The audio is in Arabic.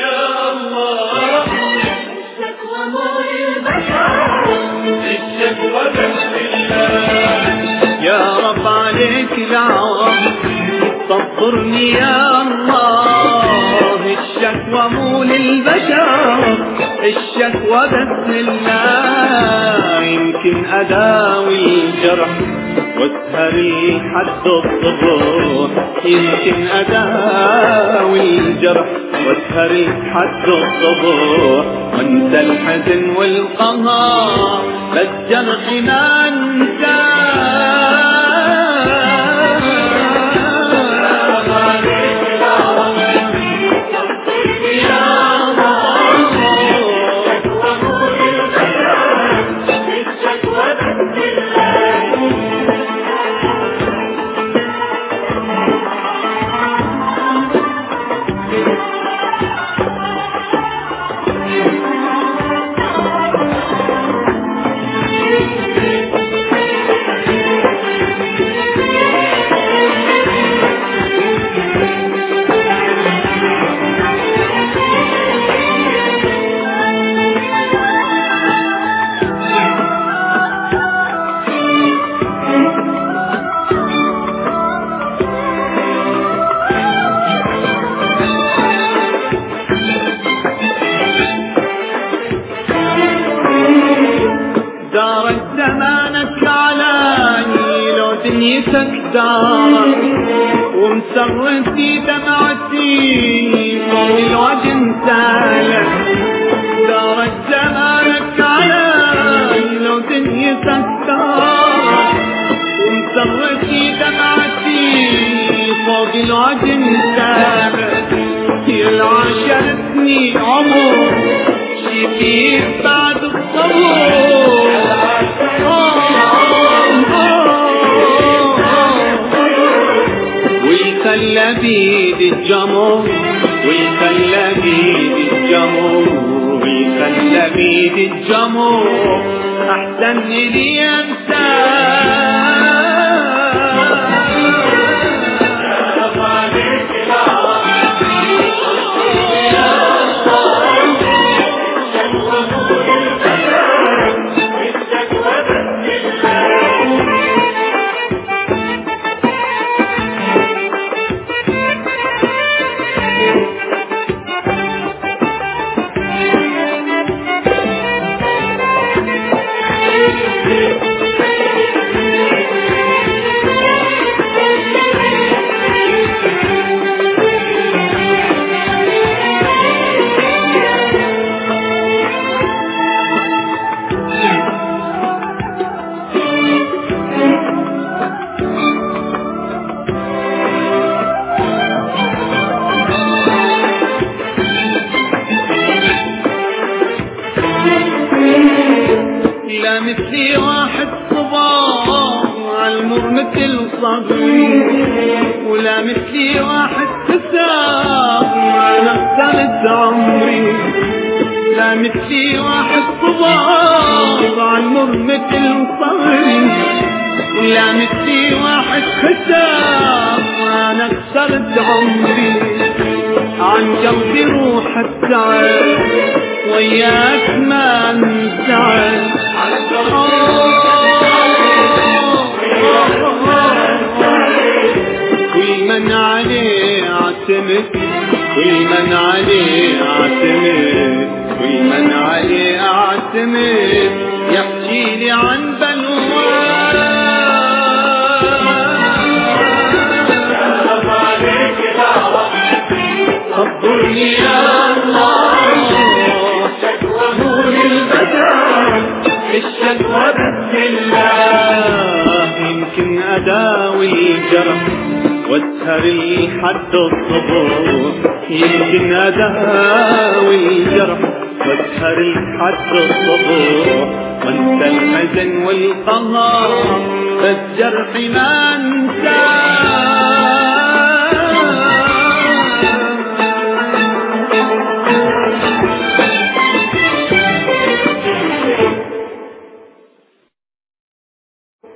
يا الله الشكوى مول البشر الشكوى بس الله يا رب عليك العوض صبرني يا الله الشكوى مو للبشر الشكوى بس لله يمكن أداوي الجرح واسهر حد الصبح يمكن أداوي الجرح واسهر حد الصبح وانسى الحزن والقهر بس جرحي ما انساه دارت زمانك علاني لو دنيتك دارت ومسرتي دمعتي فوق الوجه سالت دارت زمانك علاني لو دنيتك دارت ومسرتي دمعتي فوق الوجه سالت عاشرتني عمر شفيت بعد الصبر ويخلى بيد الجمر ويخلى بيد الجمر ويخلى بيد الجمر أحسن لي أنساه لا مثلي واحد صبار عالمر مثل صبري ولا مثلي واحد حساب على خسرت عمري لا مثلي واحد صبار عالمر مثل صبري ولا مثلي واحد حساب على خسرت عمري عن قلبي روح السعد وياك ما انزعل كل من عليه اعتمد كل من عليه اعتمد كل من عليه اعتمد يحكي لي عن بلواه صبرني يا الله الشكوى مو للبشر الشكوى بس الله يمكن أداوي الجرح واسهر حد الصبح يمكن أداوي الجرح واسهر حد الصبح وانسى الحزن والقهر بس جرحي ما انساه